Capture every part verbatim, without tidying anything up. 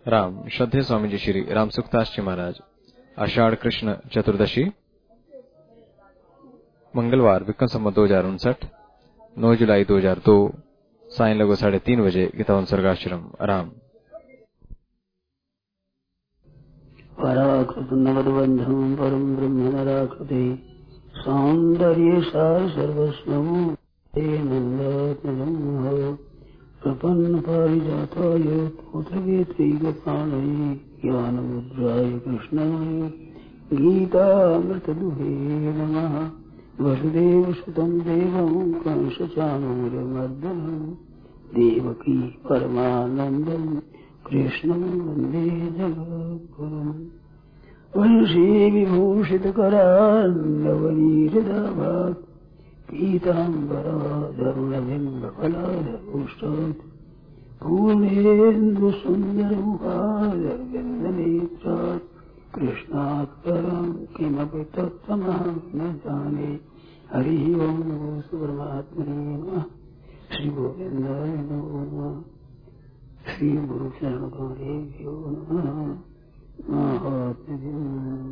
राम। श्रद्धेय स्वामी जी श्री राम सुखदास जी महाराज। आषाढ़ कृष्ण चतुर्दशी मंगलवार विक्रम संवत दो हजार उनसठ नौ जुलाई दो हजार दो साय लगभग साढ़े तीन बजे गीता सर्गाश्रम राम। पराकृत नवदबंधम परम ब्रह्म नराकृते सौंदर्य सार सर्वस्वम नंदनम प्रपन्न पारिजाताय पुत्रवेत्रैकपाणये ज्ञानमुद्राय कृष्णाय गीतामृतदुहे नमः। वसुदेवसुतं देवं कंसचाणूरमर्दनं देवकी परमानन्दं कृष्णं वन्दे जगद्गुरुम्। वंशी विभूषितकरान्नवनीरदाभात् पीताम्बराधरुणबिम्बफलाधरोष्टात् पूर्णेन्दुसुन्दरमुखादरविन्दनेत्रात् कृष्णात् परं किमपि तत्त्वमहं न जाने। हरिः ओं नमो परमात्मने नमः। श्री गोविन्दाय नमो नमः। श्री गुरुचरणकमलेभ्यो नमः। महात्म्यं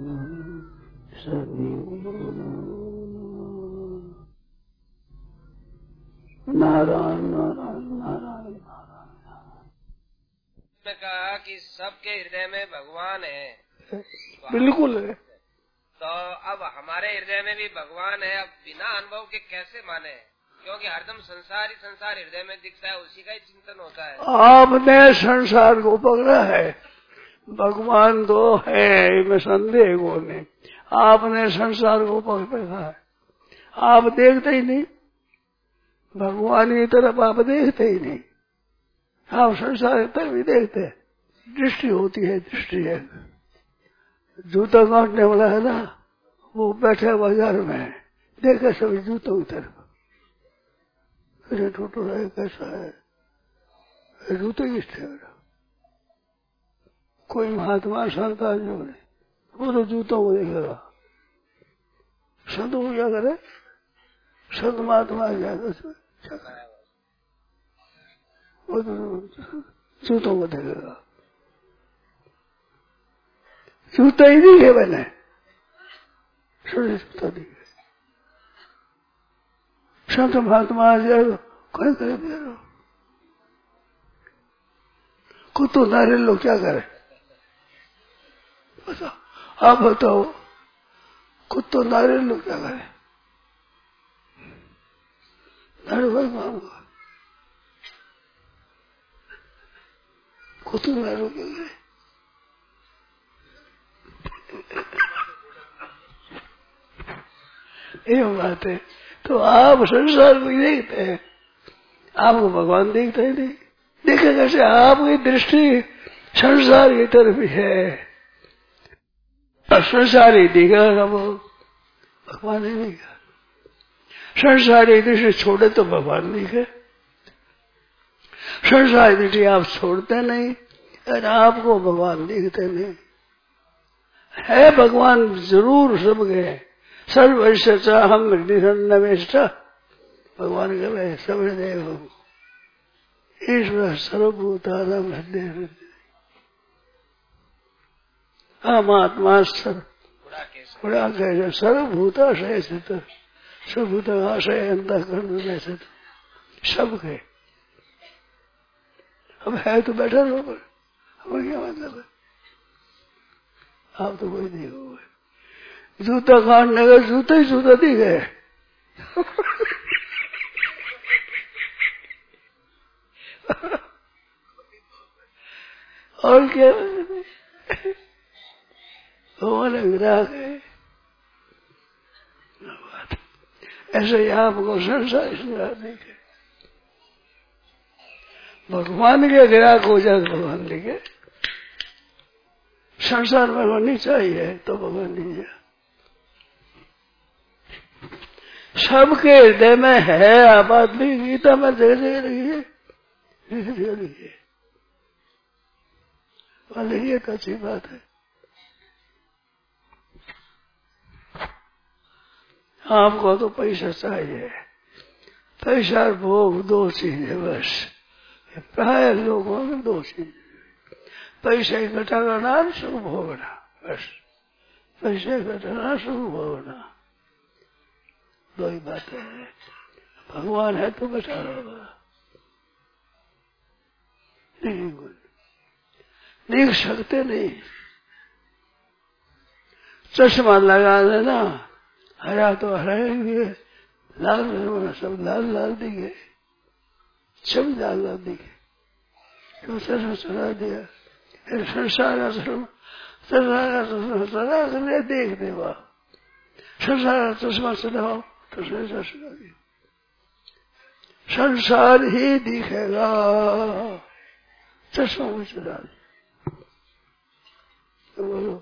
सर्वेभ्यो नमो नारायण नारायण नारायण नारायण। कहा कि सबके हृदय में भगवान है। बिल्कुल है। तो अब हमारे हृदय में भी भगवान है। अब बिना अनुभव के कैसे माने? क्योंकि हरदम संसार ही संसार हृदय में दिखता है, उसी का ही चिंतन होता है। आपने संसार को पकड़ा है, भगवान तो है, इसमें संदेह को नहीं। आपने संसार को पकड़ रखा है, आप देखते ही नहीं, भगवान की तरफ आप देखते ही नहीं, आप संसार की तरफ ही देखते हैं। दृष्टि होती है, दृष्टि है। जूता काटने वाला है ना, वो बैठे बाजार में देखा सभी जूतों की तरफ, अरे टूटो है कैसा है, जूते किस तरह। कोई महात्मा संत जो नहीं, वो तो जूतों को देखेगा। संत को क्या करे, संत महात्मा क्या करे, वो तो जूतों को देखेगा। जूता ही दिखे मैंने, जूता दिखे। संत महात्मा जाए कोई करे दे रहा, कुत्तो नारे लोग क्या करे बताओ, आप बताओ, कुत्तो नारे लोग क्या करे? नारे भाई मांगो, कुत्तो नारे क्या करे? ये बात है। तो आप संसार को देखते हैं, आपको भगवान देखते ही नहीं। देखे कैसे? आपकी दृष्टि संसार की तरफ है, संसार ही दिखेगा, वो भगवान ही दिखेगा। संसारी दृष्टि छोड़े तो भगवान दिखे, संसारी दृष्टि आप छोड़ते नहीं और आपको भगवान दिखते नहीं। है भगवान जरूर सबके, सर्वस्य चाहम हृदय, भगवान कह रहे सब हृदय हो, ईश्वर सर्वभूतानां हृदय हृदय। आत्मा बड़ा कह सर्वभूताशय स्थित, सर्वभूत आशय अंतःकरण में स्थित, सब के। अब है तो बैठा रहो, पर हमें क्या मतलब है? आप तो कोई नहीं हो। जूता काटने का जूता ही जूता दिखे। और क्या हमारे ग्राहक है, ऐसे ही आपको संसार दिखे। भगवान के ग्राहक हो जाए तो भगवान दिखे। संसार में होनी चाहिए तो भगवान नहीं है। सबके हृदय में है। आप आदमी गीता में जगह जगह लिखिए, जगह लिखिए, लिखिए तो अच्छी बात है। आपको तो पैसा चाहिए, पैसा भोग दो चीज है बस। प्राय लोगों में दो चीज, पैसे घटाना सुख भोगना, बस पैसे घटाना सुख भोगना, दो ही बातें हैं। भगवान है तो घटा होगा, नहीं देख सकते नहीं। चश्मा लगा देना, हरा तो हरा ही, लाल सब लाल लाल दिखे, सब लाल लाल दिखे, तो चश्मा चढ़ा दिया, फिर संसार का चश्मा, संसार का चश्मा चढ़ा कर देख दे, वाह संसार का चश्मा चढ़ाओ तो संसार चढ़ा दिया, संसार ही दिखेगा, चश्मा को चढ़ा दिया। तो बोलो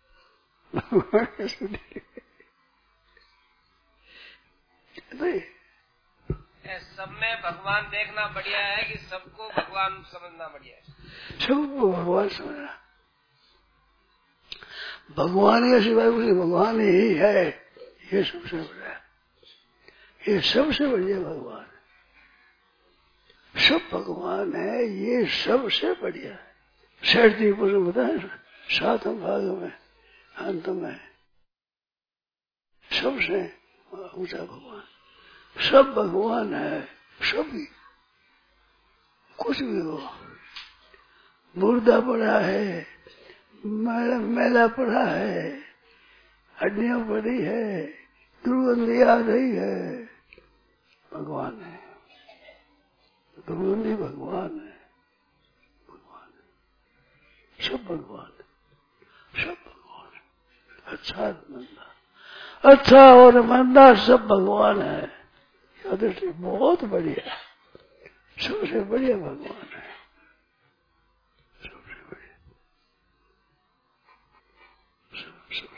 सब में भगवान देखना बढ़िया है कि सबको भगवान समझना बढ़िया है? सबको भगवान समझना, भगवान के सिवाय कोई भगवान ही है, ये सबसे बड़ा है, ये सबसे बढ़िया भगवान है, सब भगवान है, ये सबसे बढ़िया है। शेठ जी को बताए सातवें भाग में अंत में सबसे ऊंचा भगवान, सब भगवान है, सभी कुछ भी हो, मुर्दा पड़ा है, मैला मैला पड़ा है, हड्डियां पड़ी है, दुर्गंधी आ रही है, भगवान है, दुर्गंधी भगवान है, भगवान है, सब भगवान है, सब भगवान है, अच्छा मंदा, अच्छा और मंदा सब भगवान है। यह दृष्टि बहुत बढ़िया, सबसे बढ़िया भगवान है, सबसे बढ़िया, सब, सब,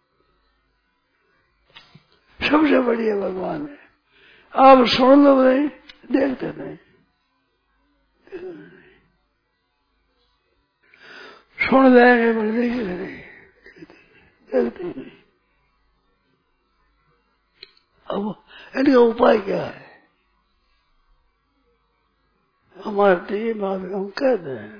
सबसे बढ़िया भगवान है। आप सुन लो नहीं, देखते नहीं, देखते नहीं, सुन जाएंगे पर देखते नहीं, देखते नहीं। अब इनका उपाय क्या है? हमारे टीम आप हम कहते हैं,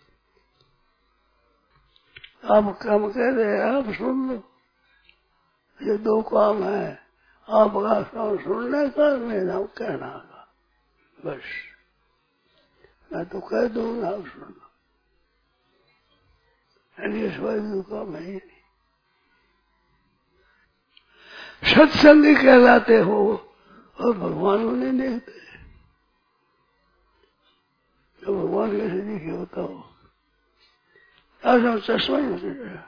आप काम कह रहे हैं, आप सुन लो, ये दो काम है, आपका काम सुनने का, मेरा कहना का, बस मैं तो कह दूंगा, आप सुन लो, इनके सिवाय दो काम है ही नहीं। सत्संगी कहलाते हो और भगवान को नहीं देखते, तो भगवान कैसे दिखे होता हो? आज हम चश्मा ही होते हैं,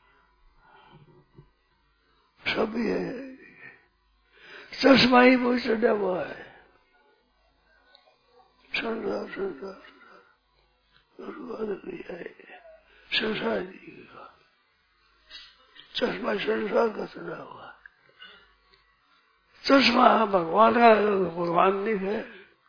सभी है, चश्मा ही वो चढ़ा हुआ है, संसार संसार संसार संसार दिखेगा, चश्मा संसार का चढ़ा हुआ है, चश्मा भगवान का, भगवान दिखे,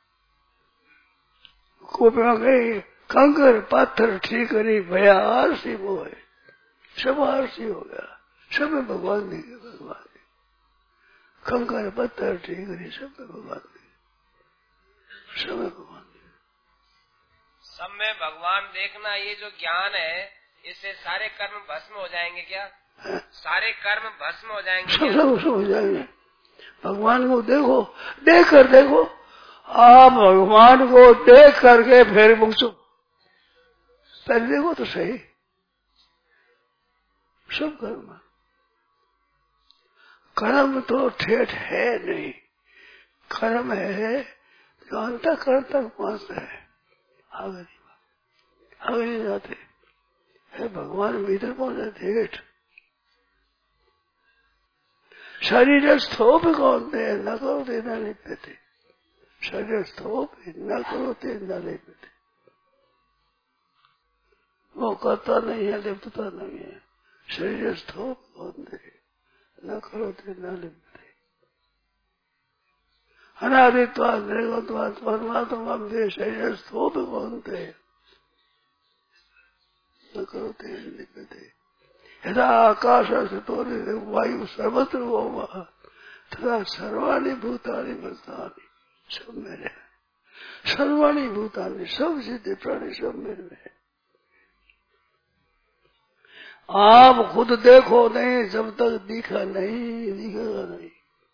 कोपिया गई कंकर पत्थर ठीक करी भया आरसी वो है, सब आरसी हो गया, सब में भगवान दिखे, भगवान कंकर पत्थर ठीक करी, सब में भगवान दिखे, सब में भगवान दिखे, सब में भगवान देखना, ये जो ज्ञान है, इससे सारे कर्म भस्म हो जाएंगे क्या? है? सारे कर्म भस्म हो जाएंगे, सब सब हो जाएंगे। भगवान को देखो, देख कर देखो, आप भगवान को देख करके फिर पूछो, पहले देखो तो सही, सब कर्म कर्म तो ठेठ है नहीं, कर्म है जो अंतःकरण तक पहुंचता है, आगे नहीं आगे नहीं जाते है, भगवान भीतर पहुंचे ठेठ। शरीर स्थोप कौनते न करोते न लिपते, शरीर स्थोप न करोते न लिपते, वो करता नहीं है, लिपता नहीं है, शरीर स्थोप कौनते न करोते न लिपते, अनादित्वाद निर्गुणत्वाद परमात्मा में शरीर स्थोप कौनते न करोते न लिपते, यदा आकाश स्थितो वायु सर्वत्र होगा तथा सर्वाणी भूतानि भूतानि, सब मेरे, सर्वाणी भूतानि सब सिद्धि प्राणी सब मेरे में, आप खुद देखो नहीं, जब तक दिखा नहीं दिखेगा नहीं।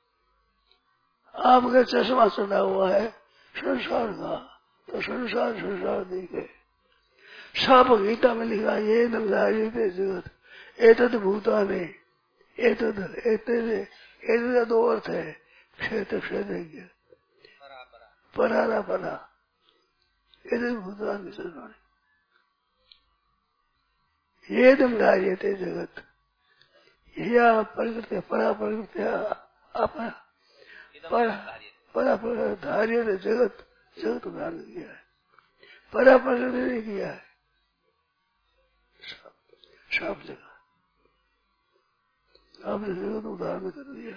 आपके चश्मा चढ़ा हुआ है संसार का, तो संसार संसार दिखे। साप गीता में लिखा ये नंदारिते जगत एतद भूतानि एतद एतद एतद दो अर्थ है, क्षेत्र क्षेत्र परारा परा एतद भूतानि सर्वाणि ये नंदारिते जगत या प्रकृति परा प्रकृति अपना परा परा परा धार्य जगत जगत उदाहरण किया है, परा प्रकृति ने किया है साफ जगह। आपने जगत उदाहरण कर दिया।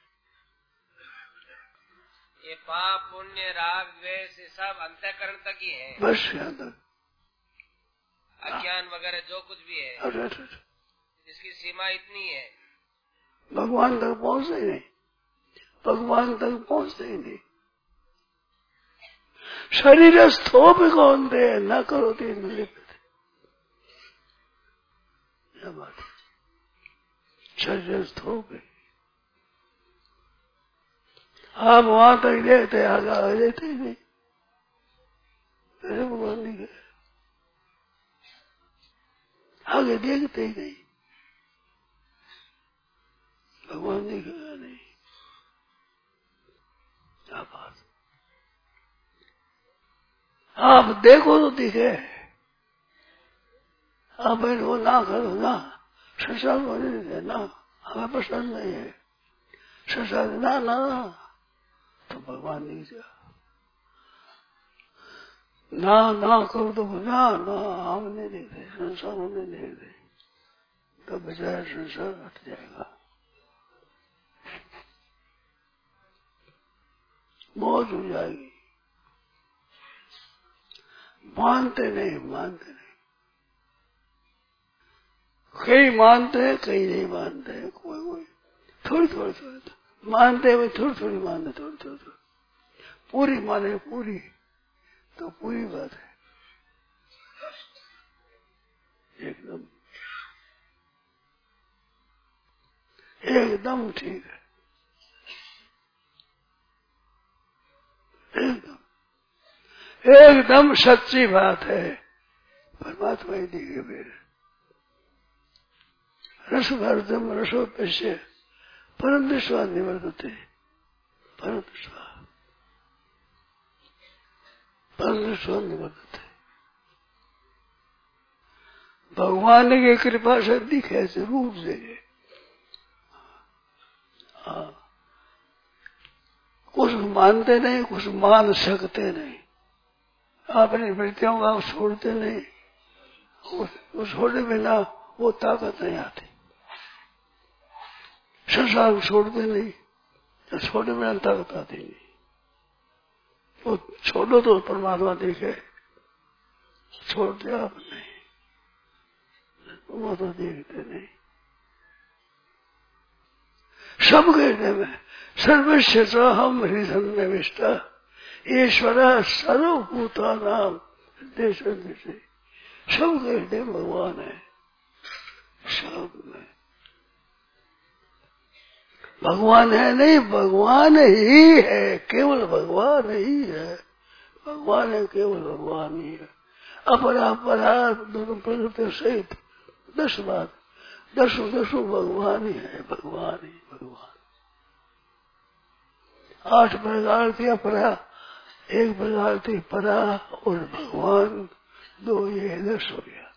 ये पाप पुण्य राग द्वेष सब अंतःकरण तक ही है, बस यहाँ तक अज्ञान वगैरह जो कुछ भी है, अच्छा अच्छा इसकी सीमा इतनी है। भगवान तक पहुँचते ही नहीं, भगवान तक पहुँचते ही नहीं। शरीर स्थोप कौन दे न करो तीन लिप्त, क्या बात है। शरीर स्थोप है, आप वहां तक देखते आगे आगे देखते ही नहीं। भगवान नहीं गए, आगे देखते ही नहीं, भगवान नहीं गया नहीं। क्या बात, आप देखो तो दिखे, आप इनको ना करो ना, संसार होने नहीं देना, हमें पसंद नहीं है संसार, ना ना तो भगवान नहीं जा, ना ना करो तो ना ना हम नहीं देखते, संसार होने नहीं दे, तो बेचारा संसार हट जाएगा, मौज हो जाएगी। मानते नहीं, मानते नहीं, कई मानते हैं कई नहीं मानते हैं, कोई कोई थोड़ी थोड़ी थोड़ी मानते हैं, थोड़ी थोड़ी मानते, थोड़ी थोड़ी थोड़ी पूरी माने पूरी तो पूरी बात है एकदम एकदम ठीक है, एकदम एकदम सच्ची बात है। परमात्मा ही दिखे मेरे रस भरतम रसोपेश्य परम विश्वास निवर्तते, परम विश्वास परम विश्वास निवर्तते। भगवान की कृपा से दिखे रूप से, कुछ मानते नहीं, कुछ मान सकते नहीं, अपनी वृत्तियों का छोड़ते नहीं, वो छोड़े बिना वो ताकत नहीं आती। संसार छोड़ते नहीं, तो छोड़े बिना ताकत आती नहीं। वो छोड़ो तो परमात्मा देखे, छोड़ते आप नहीं, वो तो देखते नहीं। सब कहने में सर्वस्व च हम हृदय विष्टा ईश्वर सर्वभूता नाम देश से, सब कहते भगवान है, सब में भगवान है नहीं, भगवान ही है, केवल भगवान ही है, भगवान है, केवल भगवान ही है। अपरा परा दोनों प्रकृति सहित दस बात, दसों दसों भगवान ही है, भगवान ही भगवान। आठ प्रकार थी अपरा, एक प्रकार थी परा और भगवान, दो ये दस हो गया।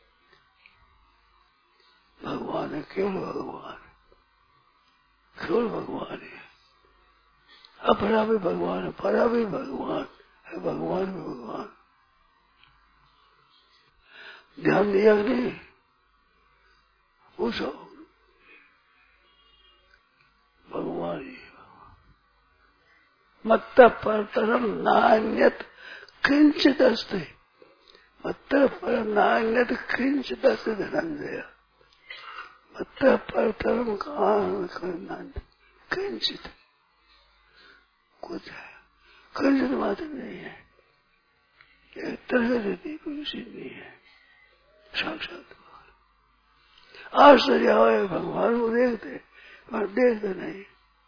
भगवान है, केवल भगवान, केवल भगवान है। अपरा भी भगवान है, परा भी भगवान है, भगवान भी भगवान। ध्यान दिया कि नहीं? पूछो, भगवान ही मत्त परतरम नान्यत किंचित अस्ति, मत्त पर नान्यत किंचित अस्ति धनंजय। मत्त परतरम कहाँ किंचित कुछ है, किंचित मात्र नहीं है, एक तरह से कुछ नहीं है, साक्षात आश्चर्य हो भगवान को देखते पर देखते नहीं।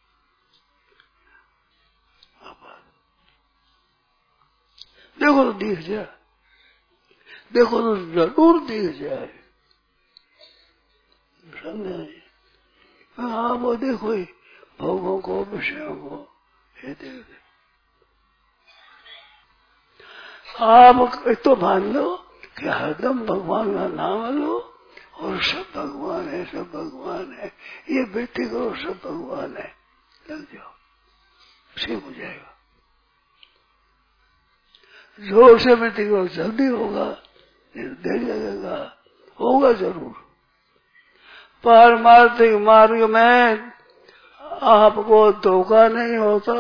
देखो तो दिख जाए, देखो तो जरूर दिख जाए, समझे नहीं। आप वो देखो ही भोगों को विषयों को ये देखते। आप तो मान लो कि हरदम भगवान का नाम लो और सब भगवान है, सब भगवान है, ये वृत्ति करो सब भगवान है, लग जाओ, ठीक हो जाएगा। जोर से वृत्ति करो जल्दी होगा, देर लगेगा, होगा जरूर। पारमार्थिक मार्ग में आपको धोखा नहीं होता,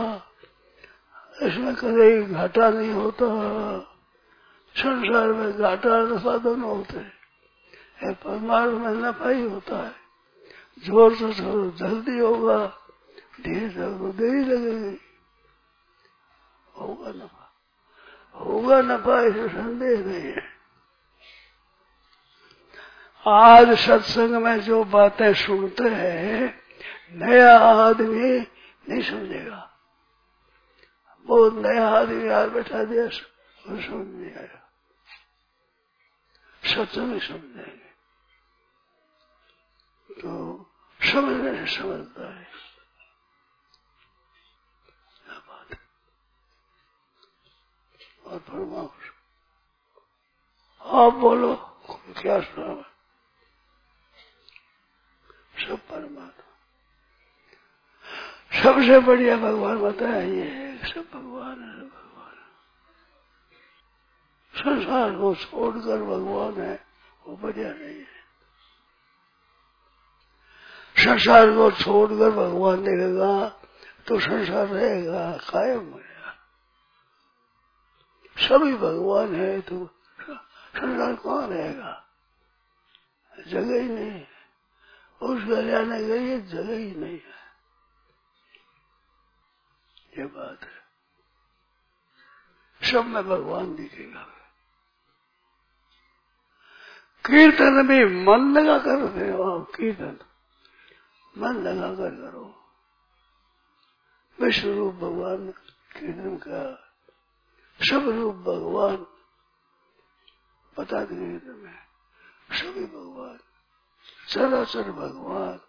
इसमें कभी घाटा नहीं होता। संसार में घाटा नफा दोनों होते हैं, परमार्थ में नफा ही होता है। जोर से थोड़ा जल्दी होगा, धीरे से देरी लगेगी, होगा नफा, होगा नफा, इसे संदेह नहीं है। आज सत्संग में जो बातें सुनते हैं नया आदमी नहीं समझेगा। बहुत नया आदमी यार बैठा दिया, वो समझ नहीं आया, सत्संग नहीं समझेंगे तो समझने से समझता है, क्या बात है। और फरमाओ, आप बोलो क्या सुना। सब परमात्मा, सबसे बढ़िया भगवान बताया ये है, सब भगवान है, सब भगवान है। संसार को छोड़कर भगवान है वो बढ़िया नहीं है। संसार को छोड़कर भगवान देखेगा तो संसार रहेगा, कायम रहेगा। सभी भगवान है तो संसार कहाँ रहेगा, जगह ही नहीं है। उस घर जाने के लिए जगह ही नहीं है, ये बात है। सब में भगवान दिखेगा। कीर्तन भी मन लगा कर रहे हो आप, कीर्तन मन लगा कर करो। विश्व रूप भगवान कीर्तन का, सब रूप भगवान बता देंगे तुम्हें, सभी भगवान, चराचर भगवान,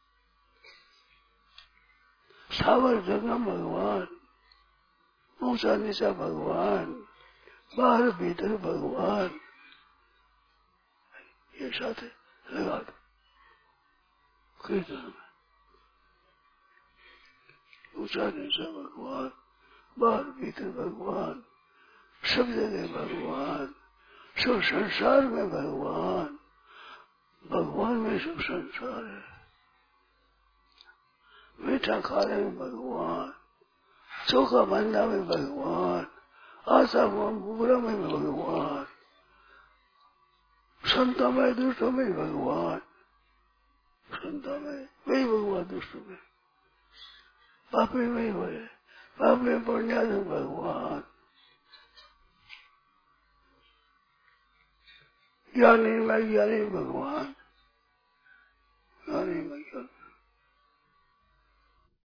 सावर जगम भगवान, ऊंचा नीचा भगवान, बाहर भीतर भगवान, ये साथ लगा दो कीर्तन में। ऊंचा नीचा भगवान, बाहर भीतर भगवान, सब जगह भगवान, सब संसार में भगवान, भगवान में सब संसार है। मीठा खाने में भगवान, चोखा बंदा में भगवान, आशा बुरा में भगवान, संतों में दुष्टों में भगवान, संतों में वही भगवान, दुष्टों में पापी में हुए, पाप में पुण्यात्म भगवान, ज्ञानी में ज्ञानी भगवान, ज्ञानी में ज्ञानी